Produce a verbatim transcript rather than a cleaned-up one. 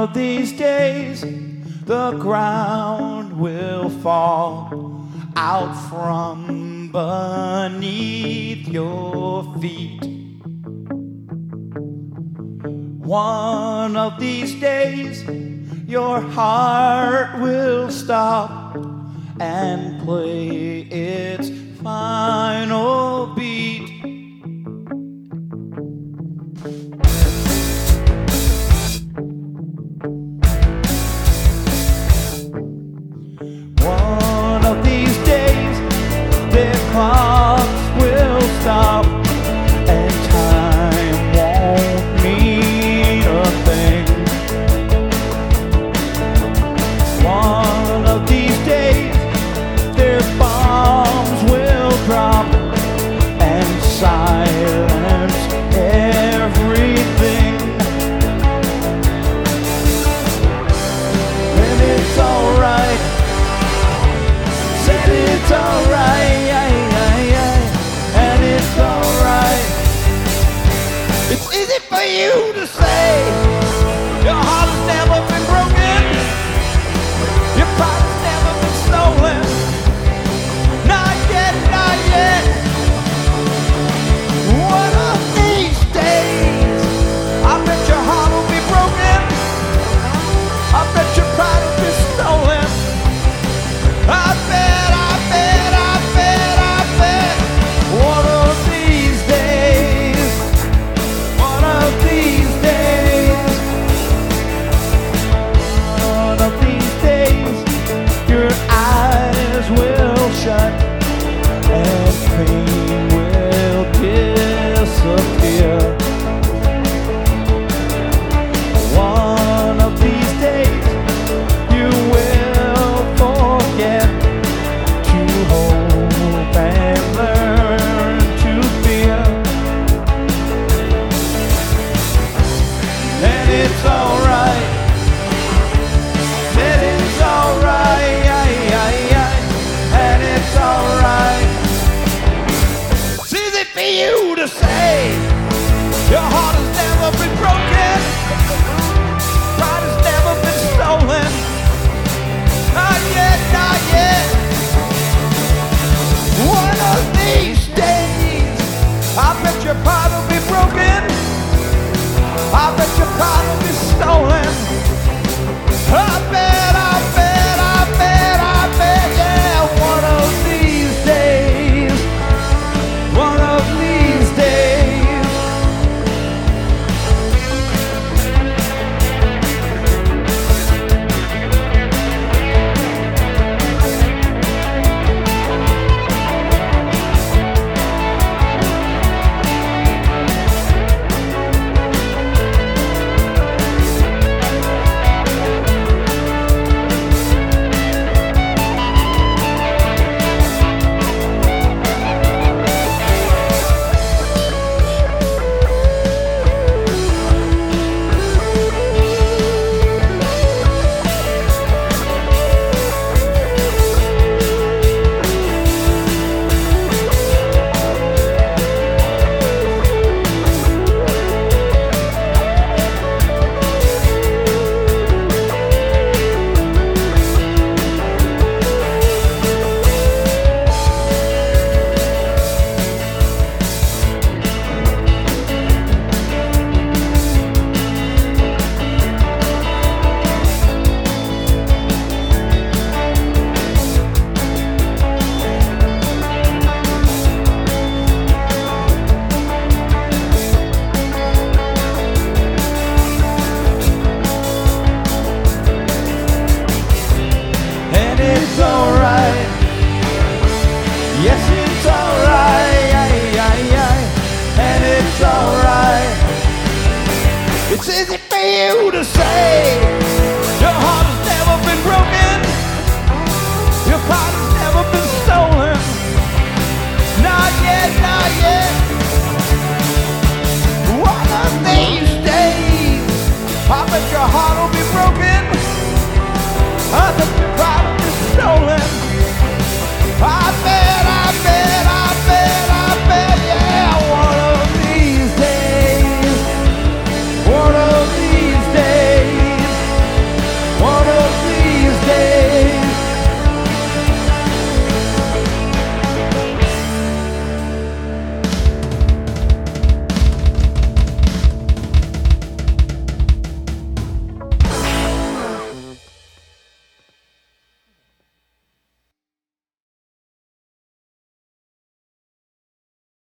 of these days, the ground will fall out from beneath your feet. One of these days, your heart will stop and play its final beat. One of these days, their clocks will stop and time won't mean a thing. One of these days, their bombs will drop and silence everything. And it's alright, said it's alright, and it's alright. It's easy for you to say your heart has never been broken, your pride has never been stolen. Not yet, not yet. One of these days, I bet your heart will be broken, I bet your pride will be stolen. I bet, I bet, I bet, I bet. One of these days, one of these days, one of these days, your eyes will shut and pain will disappear. One of these days, you will forget to hope and learn to fear. And it's alright, and it's alright, and it's alright. It's easy for you to say your heart has never been broken, pride has never been stolen. Not yet, not yet. One of these days, I bet your pride will be broken, I bet your pride will be stolen. I bet, I bet, I bet, I bet, yeah. One of these days, one of these days. And it's alright, yes it's alright, and it's alright. It's easy for you to say your heart has never been broken, your pride has never been stolen. Not yet, not yet. One of these days, I bet your heart will be broken, I bet